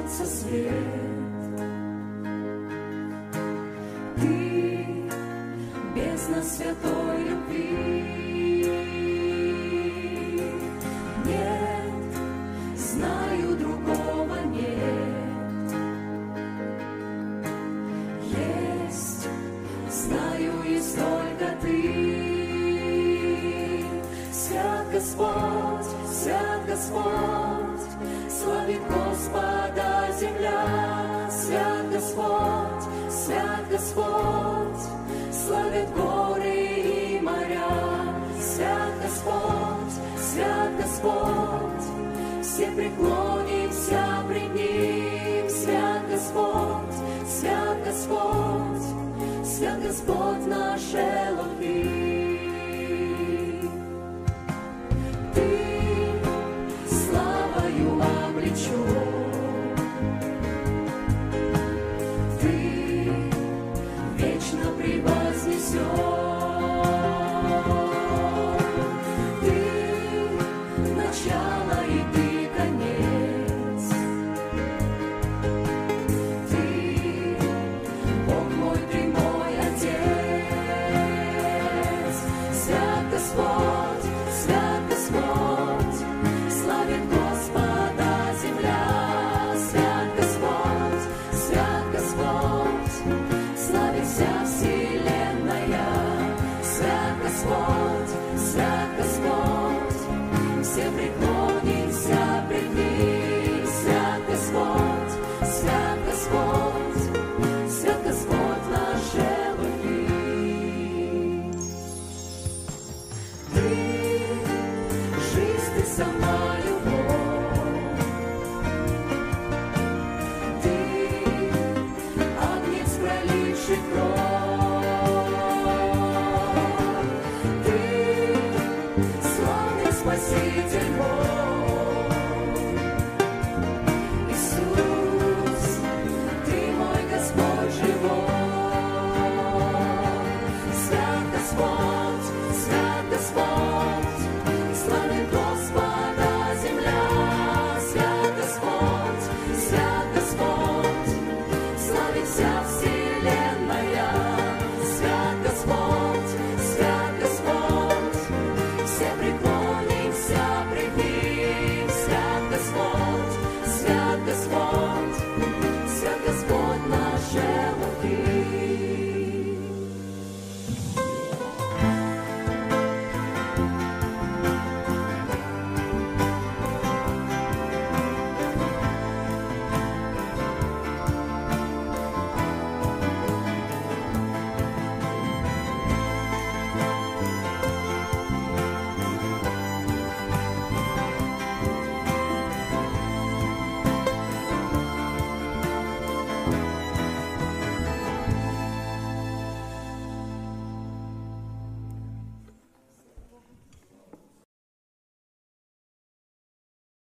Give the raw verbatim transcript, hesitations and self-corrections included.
солнца свет. Ты бездна святой любви. Нет, знаю, другого нет. Есть, знаю, есть только ты. Свят Господь, свят Господь, славит Господа земля. Свят Господь, свят Господь, славят горы и моря. Свят Господь, свят Господь, все преклонимся пред Ним. Свят Господь, свят Господь, свят Господь наш Элохим. Ты вечно превознесен. Ты начало и ты конец. Ты Бог мой, ты мой Отец. Свят Господь, свят Господь, славит Господа земля. Свят Господь, свят Господь, славит вся вселенная. Свят Господь, свят Господь, все преклонимся пред Ним. Свят Господь, свят Господь, свят Господь наш Элохим. Ты, жизнь ты сама.